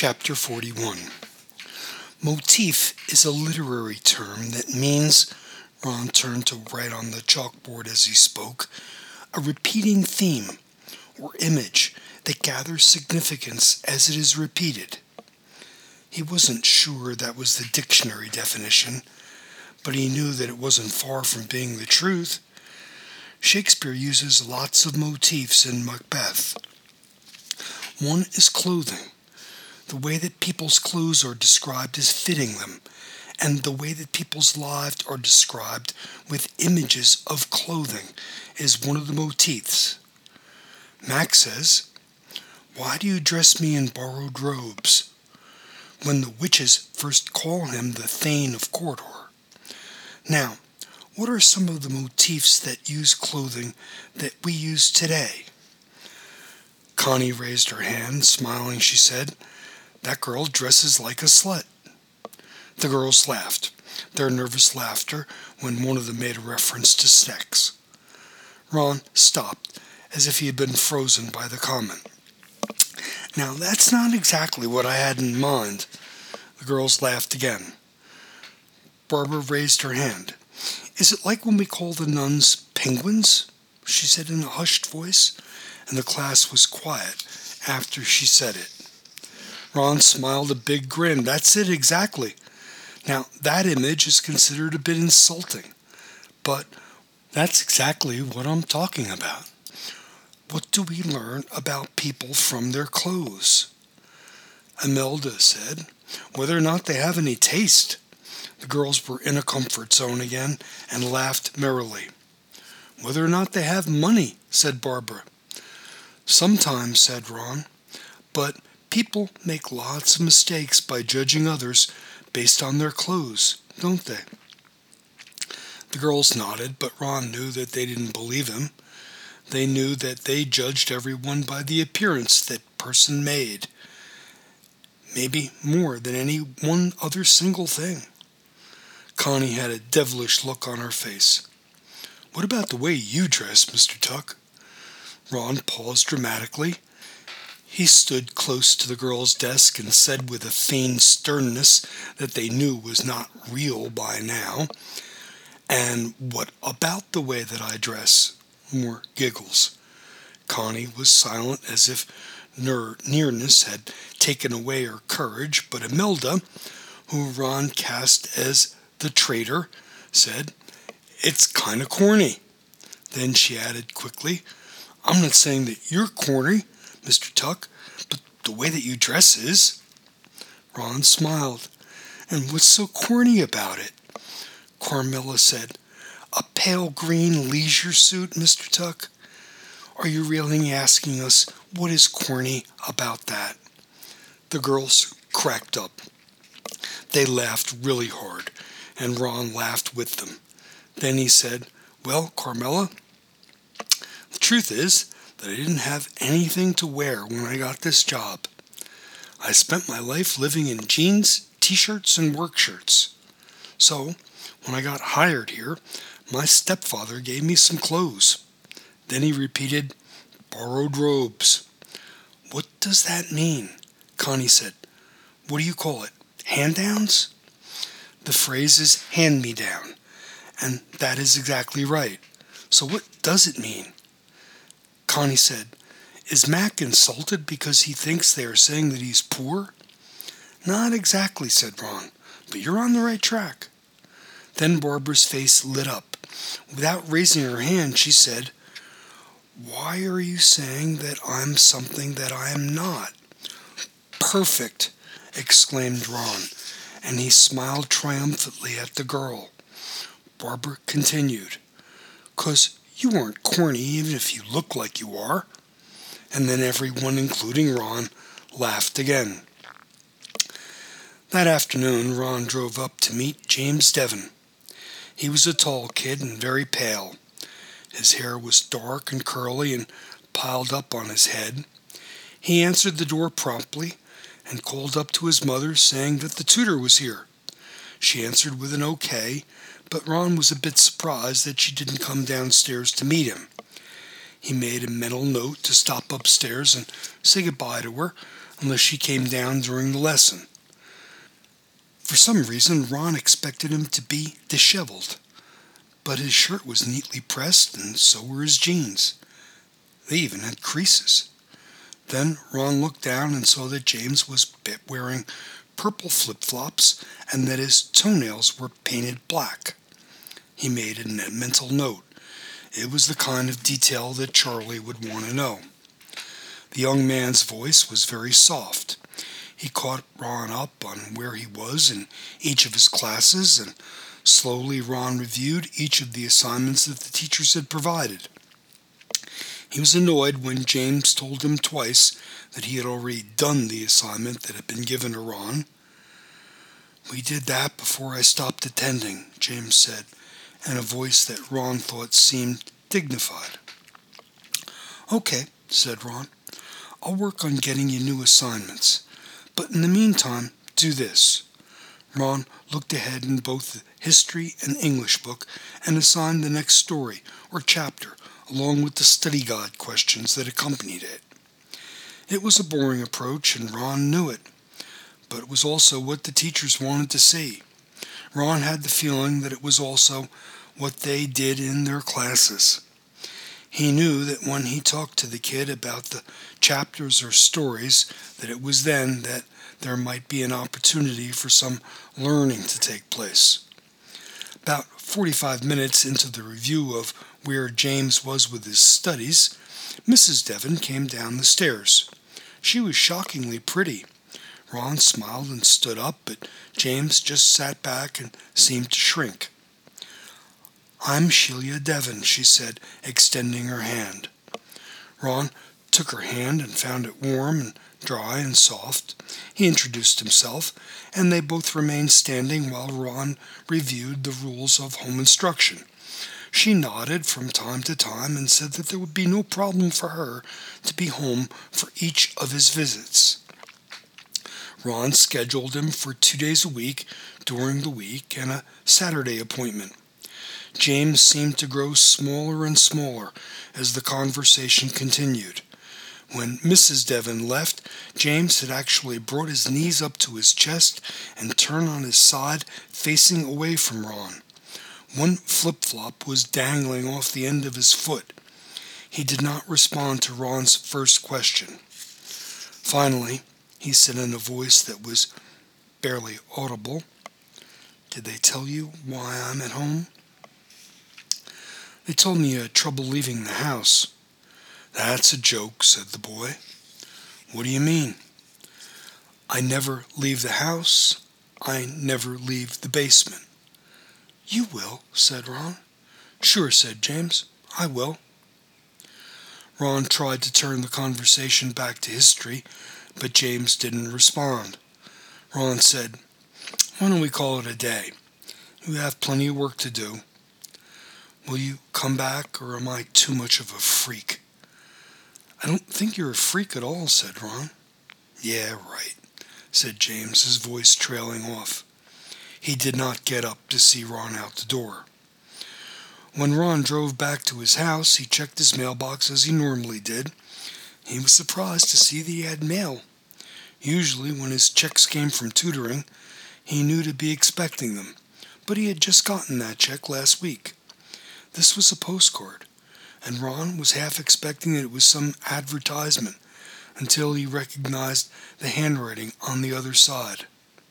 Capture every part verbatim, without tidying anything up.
Chapter forty-one. Motif is a literary term that means, Ron turned to write on the chalkboard as he spoke, a repeating theme or image that gathers significance as it is repeated. He wasn't sure that was the dictionary definition, but he knew that it wasn't far from being the truth. Shakespeare uses lots of motifs in Macbeth. One is clothing. The way that people's clothes are described as fitting them, and the way that people's lives are described with images of clothing is one of the motifs. Mac says, "Why do you dress me in borrowed robes?" when the witches first call him the Thane of Cawdor. Now, what are some of the motifs that use clothing that we use today? Connie raised her hand. Smiling, she said, "That girl dresses like a slut." The girls laughed, their nervous laughter when one of them made a reference to sex. Ron stopped, as if he had been frozen by the comment. "Now, that's not exactly what I had in mind." The girls laughed again. Barbara raised her hand. "Is it like when we call the nuns penguins?" she said in a hushed voice, and the class was quiet after she said it. Ron smiled a big grin. "That's it, exactly. Now, that image is considered a bit insulting, but that's exactly what I'm talking about. What do we learn about people from their clothes?" Imelda said, "Whether or not they have any taste." The girls were in a comfort zone again and laughed merrily. "Whether or not they have money," said Barbara. "Sometimes," said Ron, "but people make lots of mistakes by judging others based on their clothes, don't they?" The girls nodded, but Ron knew that they didn't believe him. They knew that they judged everyone by the appearance that person made, maybe more than any one other single thing. Connie had a devilish look on her face. "What about the way you dress, Mister Tuck?" Ron paused dramatically. He stood close to the girl's desk and said with a feigned sternness that they knew was not real by now, "And what about the way that I dress?" More giggles. Connie was silent as if ner- nearness had taken away her courage, but Imelda, who Ron cast as the traitor, said, "It's kind of corny." Then she added quickly, "I'm not saying that you're corny, Mister Tuck, but the way that you dress is." Ron smiled. "And what's so corny about it?" Carmilla said, "A pale green leisure suit, Mister Tuck? Are you really asking us what is corny about that?" The girls cracked up. They laughed really hard, and Ron laughed with them. Then he said, "Well, Carmilla, the truth is that I didn't have anything to wear when I got this job. I spent my life living in jeans, t-shirts, and work shirts. So, when I got hired here, my stepfather gave me some clothes." Then he repeated, "Borrowed robes." "What does that mean?" Connie said. "What do you call it? Hand-downs?" "The phrase is hand-me-down, and that is exactly right. So what does it mean?" Connie said, "Is Mac insulted because he thinks they are saying that he's poor?" "Not exactly," said Ron, "but you're on the right track." Then Barbara's face lit up. Without raising her hand, she said, "Why are you saying that I'm something that I am not?" "Perfect!" exclaimed Ron, and he smiled triumphantly at the girl. Barbara continued, "'Cause you aren't corny even if you look like you are." And then everyone, including Ron, laughed again. That afternoon, Ron drove up to meet James Devon. He was a tall kid and very pale. His hair was dark and curly and piled up on his head. He answered the door promptly and called up to his mother, saying that the tutor was here. She answered with an okay, but Ron was a bit surprised that she didn't come downstairs to meet him. He made a mental note to stop upstairs and say goodbye to her, unless she came down during the lesson. For some reason, Ron expected him to be disheveled, but his shirt was neatly pressed, and so were his jeans. They even had creases. Then Ron looked down and saw that James was wearing purple flip-flops and that his toenails were painted black. He made a mental note. It was the kind of detail that Charlie would want to know. The young man's voice was very soft. He caught Ron up on where he was in each of his classes, and slowly Ron reviewed each of the assignments that the teachers had provided. He was annoyed when James told him twice that he had already done the assignment that had been given to Ron. "We did that before I stopped attending," James said, in a voice that Ron thought seemed dignified. "Okay," said Ron. "I'll work on getting you new assignments. But in the meantime, do this." Ron looked ahead in both the history and English book and assigned the next story or chapter along with the study guide questions that accompanied it. It was a boring approach, and Ron knew it, but it was also what the teachers wanted to see. Ron had the feeling that it was also what they did in their classes. He knew that when he talked to the kid about the chapters or stories, that it was then that there might be an opportunity for some learning to take place. About forty-five minutes into the review of where James was with his studies, Missus Devon came down the stairs. She was shockingly pretty. Ron smiled and stood up, but James just sat back and seemed to shrink. "I'm Sheila Devon," she said, extending her hand. Ron took her hand and found it warm and dry and soft. He introduced himself, and they both remained standing while Ron reviewed the rules of home instruction. She nodded from time to time and said that there would be no problem for her to be home for each of his visits. Ron scheduled him for two days a week during the week and a Saturday appointment. James seemed to grow smaller and smaller as the conversation continued. When Missus Devon left, James had actually brought his knees up to his chest and turned on his side, facing away from Ron. One flip-flop was dangling off the end of his foot. He did not respond to Ron's first question. Finally, he said in a voice that was barely audible, "Did they tell you why I'm at home?" "They told me you had trouble leaving the house." "That's a joke," said the boy. "What do you mean?" "I never leave the house. I never leave the basement." "You will," said Ron. "Sure," said James. "I will." Ron tried to turn the conversation back to history, but James didn't respond. Ron said, "Why don't we call it a day? You have plenty of work to do. Will you come back, or am I too much of a freak?" "I don't think you're a freak at all," said Ron. "Yeah, right," said James, his voice trailing off. He did not get up to see Ron out the door. When Ron drove back to his house, he checked his mailbox as he normally did. He was surprised to see that he had mail. Usually, when his checks came from tutoring, he knew to be expecting them, but he had just gotten that check last week. This was a postcard, and Ron was half expecting that it was some advertisement until he recognized the handwriting on the other side.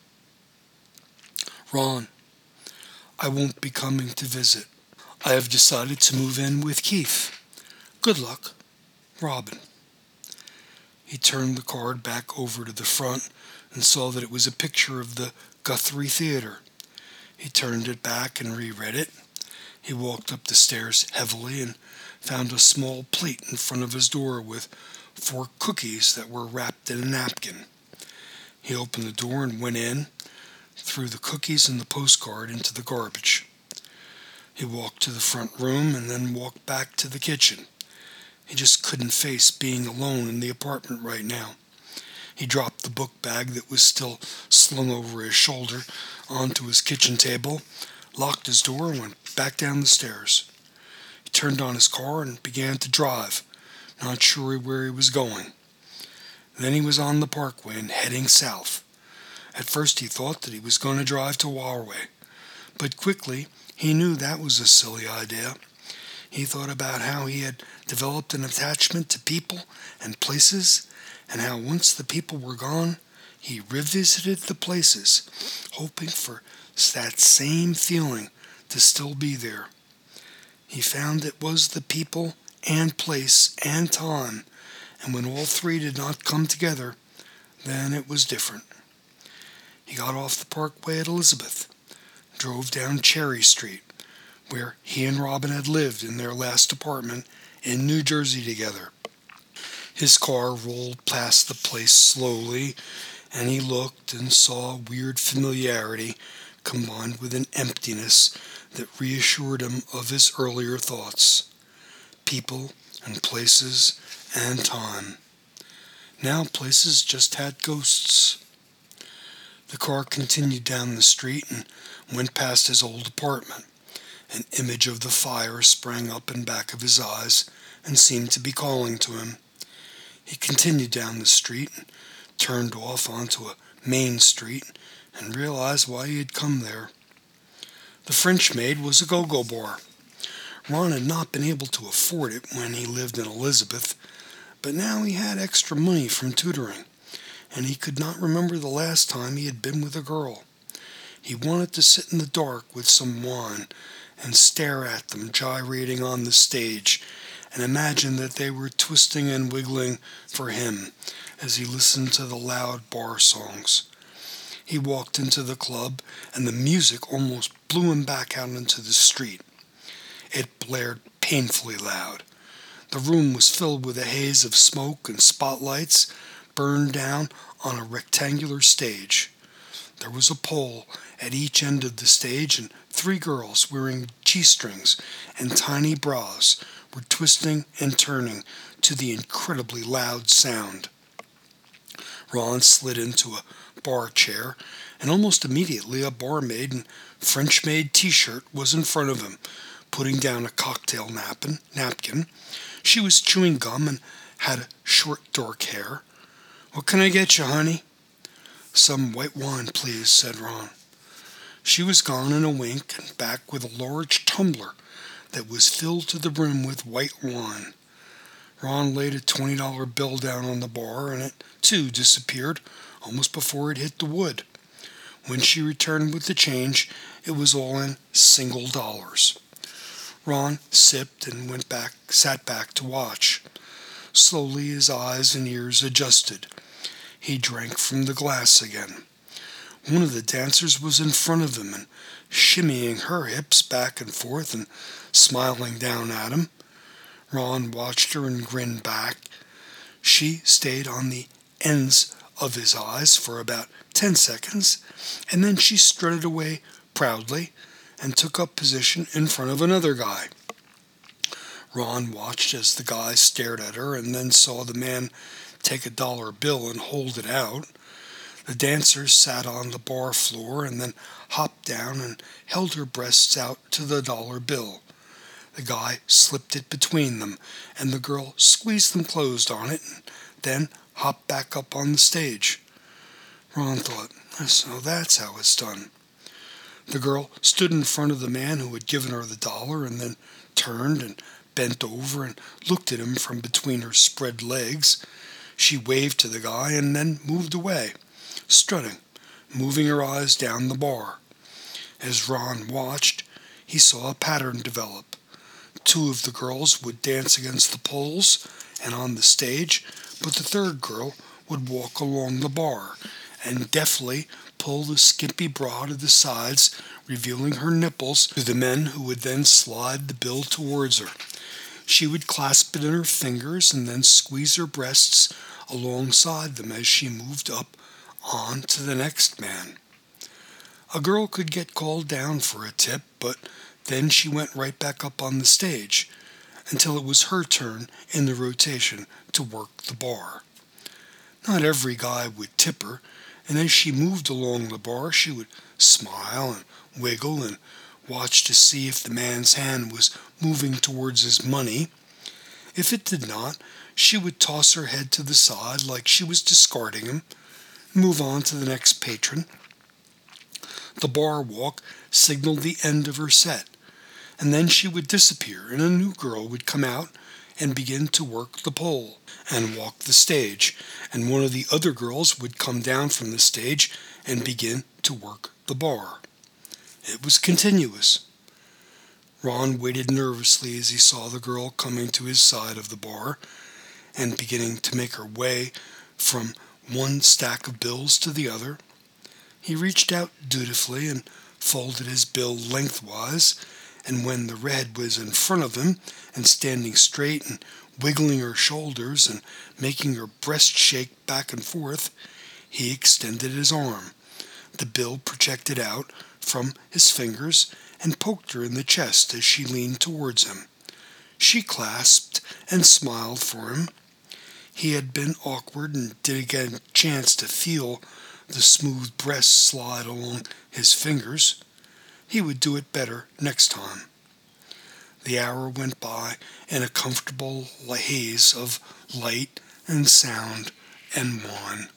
"Ron, I won't be coming to visit. I have decided to move in with Keith. Good luck, Robin." He turned the card back over to the front and saw that it was a picture of the Guthrie Theater. He turned it back and reread it. He walked up the stairs heavily and found a small plate in front of his door with four cookies that were wrapped in a napkin. He opened the door and went in, threw the cookies and the postcard into the garbage. He walked to the front room and then walked back to the kitchen. He just couldn't face being alone in the apartment right now. He dropped the book bag that was still slung over his shoulder onto his kitchen table, locked his door, and went back down the stairs. He turned on his car and began to drive, not sure where he was going. Then he was on the parkway and heading south. At first he thought that he was going to drive to Warway, but quickly he knew that was a silly idea. He thought about how he had developed an attachment to people and places, and how once the people were gone, he revisited the places, hoping for that same feeling to still be there. He found it was the people and place and time, and when all three did not come together, then it was different. He got off the parkway at Elizabeth, drove down Cherry Street, where he and Robin had lived in their last apartment in New Jersey together. His car rolled past the place slowly, and he looked and saw a weird familiarity combined with an emptiness that reassured him of his earlier thoughts. People and places and time. Now places just had ghosts. The car continued down the street and went past his old apartment. An image of the fire sprang up in back of his eyes and seemed to be calling to him. He continued down the street and turned off onto a main street and realized why he had come there. The French Maid was a go-go bar. Ron had not been able to afford it when he lived in Elizabeth, but now he had extra money from tutoring, and he could not remember the last time he had been with a girl. He wanted to sit in the dark with some wine and stare at them gyrating on the stage and imagine that they were twisting and wiggling for him as he listened to the loud bar songs. He walked into the club and the music almost blew him back out into the street. It blared painfully loud. The room was filled with a haze of smoke and spotlights burned down on a rectangular stage. There was a pole at each end of the stage, and three girls wearing G-strings and tiny bras were twisting and turning to the incredibly loud sound. Ron slid into a bar chair, and almost immediately a barmaid in French-made t-shirt was in front of him, putting down a cocktail napkin. napkin. She was chewing gum and had short dark hair. "What can I get you, honey?" "Some white wine, please," said Ron. She was gone in a wink and back with a large tumbler that was filled to the brim with white wine. Ron laid a twenty dollar bill down on the bar, and it, too, disappeared almost before it hit the wood. When she returned with the change, it was all in single dollars. Ron sipped and went back, sat back to watch. Slowly his eyes and ears adjusted. He drank from the glass again. One of the dancers was in front of him and shimmying her hips back and forth and smiling down at him. Ron watched her and grinned back. She stayed on the ends of his eyes for about ten seconds, and then she strutted away proudly and took up position in front of another guy. Ron watched as the guy stared at her and then saw the man take a dollar bill and hold it out. The dancer sat on the bar floor and then hopped down and held her breasts out to the dollar bill. The guy slipped it between them, and the girl squeezed them closed on it and then hopped back up on the stage. Ron thought, so that's how it's done. The girl stood in front of the man who had given her the dollar and then turned and bent over and looked at him from between her spread legs. She waved to the guy and then moved away, strutting, moving her eyes down the bar. As Ron watched, he saw a pattern develop. Two of the girls would dance against the poles and on the stage, but the third girl would walk along the bar and deftly pull the skimpy bra to the sides, revealing her nipples to the men who would then slide the bill towards her. She would clasp it in her fingers and then squeeze her breasts alongside them as she moved up on to the next man. A girl could get called down for a tip, but then she went right back up on the stage until it was her turn in the rotation to work the bar. Not every guy would tip her, and as she moved along the bar, she would smile and wiggle and watch to see if the man's hand was moving towards his money. If it did not, She would toss her head to the side like she was discarding him, move on to the next patron. The bar walk signaled the end of her set, and then she would disappear, and a new girl would come out and begin to work the pole and walk the stage, and one of the other girls would come down from the stage and begin to work the bar. It was continuous. Ron waited nervously as he saw the girl coming to his side of the bar and beginning to make her way from one stack of bills to the other. He reached out dutifully and folded his bill lengthwise, and when the red was in front of him and standing straight and wiggling her shoulders and making her breast shake back and forth, he extended his arm. The bill projected out from his fingers and poked her in the chest as she leaned towards him. She clasped and smiled for him. He had been awkward and didn't get a chance to feel the smooth breast slide along his fingers. He would do it better next time. The hour went by in a comfortable haze of light and sound and wine.